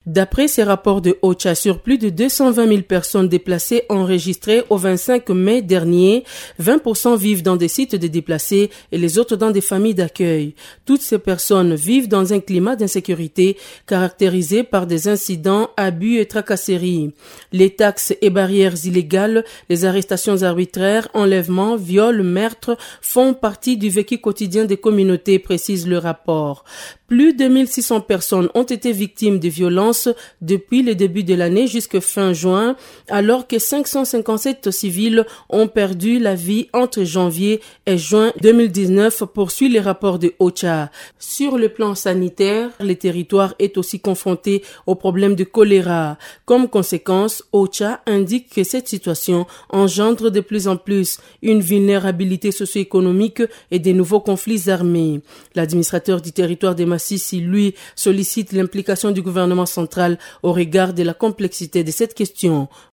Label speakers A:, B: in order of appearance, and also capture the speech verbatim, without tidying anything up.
A: D'après ces rapports de OCHA, sur plus de deux cent vingt mille personnes déplacées enregistrées au vingt-cinq mai dernier, vingt pour cent vivent dans des sites de déplacés et les autres dans des familles d'accueil. Toutes ces personnes vivent dans un climat d'insécurité caractérisé par des incidents, abus et tracasseries. Les taxes et barrières illégales, les arrestations arbitraires, enlèvements, viols, meurtres font partie du vécu quotidien des communautés, précise le rapport. Plus de mille six cents personnes ont été victimes de violences depuis le début de l'année jusqu'à fin juin, alors que cinq cent cinquante-sept civils ont perdu la vie entre janvier et juin deux mille dix-neuf, poursuit les rapports de OCHA. Sur le plan sanitaire, le territoire est aussi confronté au problème de choléra. Comme conséquence, OCHA indique que cette situation engendre de plus en plus une vulnérabilité socio-économique et des nouveaux conflits armés. L'administrateur du territoire de Massissi, lui, sollicite l'implication du gouvernement central au regard de la complexité de cette question.